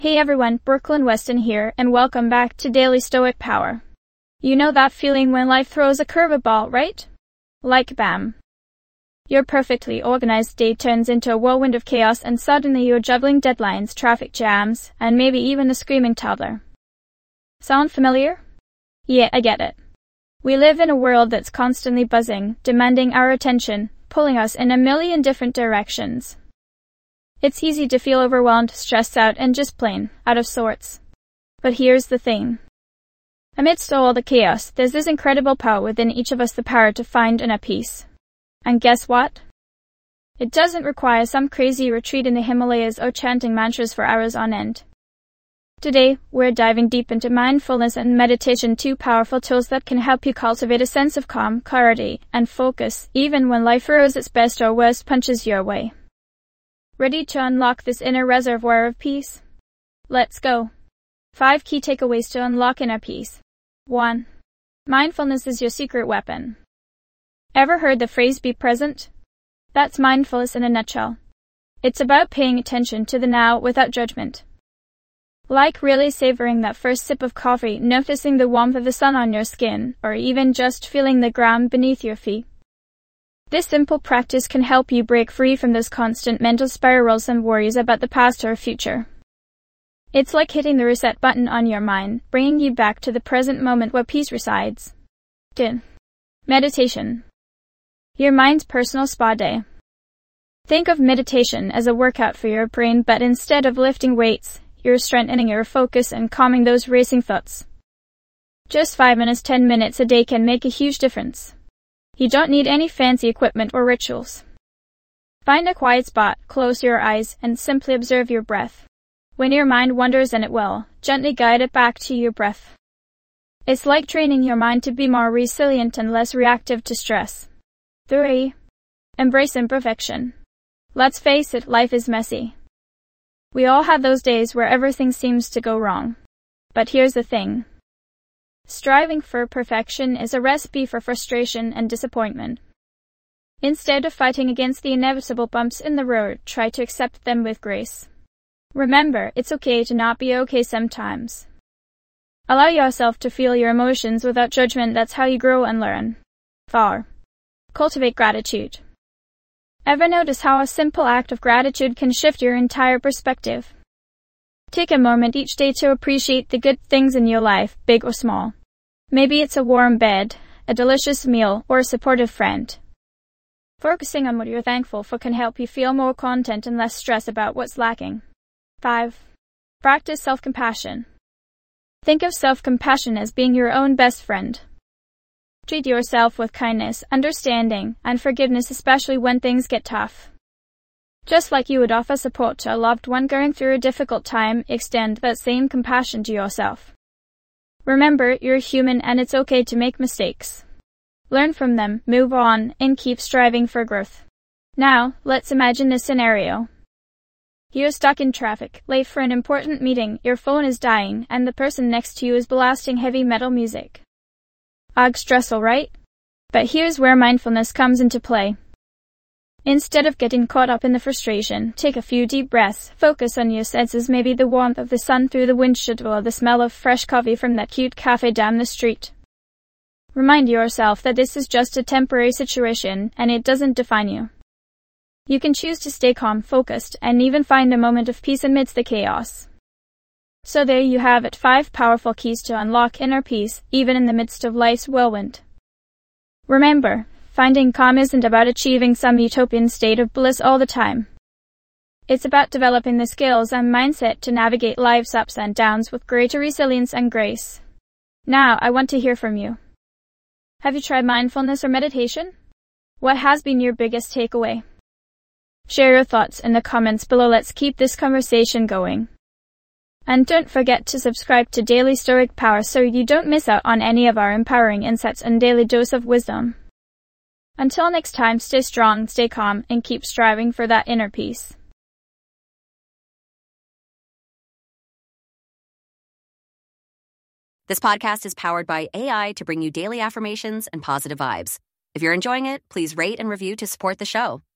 Hey everyone, Brooklyn Weston here, and welcome back to Daily Stoic Power. You know that feeling when life throws a curveball, right? Like bam. Your perfectly organized day turns into a whirlwind of chaos and suddenly you're juggling deadlines, traffic jams, and maybe even a screaming toddler. Sound familiar? Yeah, I get it. We live in a world that's constantly buzzing, demanding our attention, pulling us in a million different directions. It's easy to feel overwhelmed, stressed out, and just plain out of sorts. But here's the thing. Amidst all the chaos, there's this incredible power within each of us, the power to find inner peace. And guess what? It doesn't require some crazy retreat in the Himalayas or chanting mantras for hours on end. Today, we're diving deep into mindfulness and meditation, two powerful tools that can help you cultivate a sense of calm, clarity, and focus, even when life throws its best or worst punches your way. Ready to unlock this inner reservoir of peace? Let's go. 5 key takeaways to unlock inner peace. 1. Mindfulness is your secret weapon. Ever heard the phrase be present? That's mindfulness in a nutshell. It's about paying attention to the now without judgment. Like really savoring that first sip of coffee, noticing the warmth of the sun on your skin, or even just feeling the ground beneath your feet. This simple practice can help you break free from those constant mental spirals and worries about the past or future. It's like hitting the reset button on your mind, bringing you back to the present moment where peace resides. 2. Meditation. Your mind's personal spa day. Think of meditation as a workout for your brain, but instead of lifting weights, you're strengthening your focus and calming those racing thoughts. Just 5 minutes, 10 minutes a day can make a huge difference. You don't need any fancy equipment or rituals. Find a quiet spot, close your eyes, and simply observe your breath. When your mind wanders, and it will, gently guide it back to your breath. It's like training your mind to be more resilient and less reactive to stress. 3. Embrace imperfection. Let's face it, life is messy. We all have those days where everything seems to go wrong. But here's the thing. Striving for perfection is a recipe for frustration and disappointment. Instead of fighting against the inevitable bumps in the road, try to accept them with grace. Remember, it's okay to not be okay sometimes. Allow yourself to feel your emotions without judgment. That's how you grow and learn. 4. Cultivate gratitude. Ever notice how a simple act of gratitude can shift your entire perspective? Take a moment each day to appreciate the good things in your life, big or small. Maybe it's a warm bed, a delicious meal, or a supportive friend. Focusing on what you're thankful for can help you feel more content and less stress about what's lacking. 5. Practice self-compassion. Think of self-compassion as being your own best friend. Treat yourself with kindness, understanding, and forgiveness, especially when things get tough. Just like you would offer support to a loved one going through a difficult time, extend that same compassion to yourself. Remember, you're human and it's okay to make mistakes. Learn from them, move on, and keep striving for growth. Now, let's imagine a scenario. You're stuck in traffic, late for an important meeting, your phone is dying, and the person next to you is blasting heavy metal music. Ugh, stressful, right? But here's where mindfulness comes into play. Instead of getting caught up in the frustration, take a few deep breaths, focus on your senses, maybe the warmth of the sun through the windshield or the smell of fresh coffee from that cute cafe down the street. Remind yourself that this is just a temporary situation and it doesn't define you. You can choose to stay calm, focused, and even find a moment of peace amidst the chaos. So there you have it, 5 powerful keys to unlock inner peace, even in the midst of life's whirlwind. Remember, finding calm isn't about achieving some utopian state of bliss all the time. It's about developing the skills and mindset to navigate life's ups and downs with greater resilience and grace. Now, I want to hear from you. Have you tried mindfulness or meditation? What has been your biggest takeaway? Share your thoughts in the comments below. Let's keep this conversation going. And don't forget to subscribe to Daily Stoic Power so you don't miss out on any of our empowering insights and daily dose of wisdom. Until next time, stay strong, stay calm, and keep striving for that inner peace. This podcast is powered by AI to bring you daily affirmations and positive vibes. If you're enjoying it, please rate and review to support the show.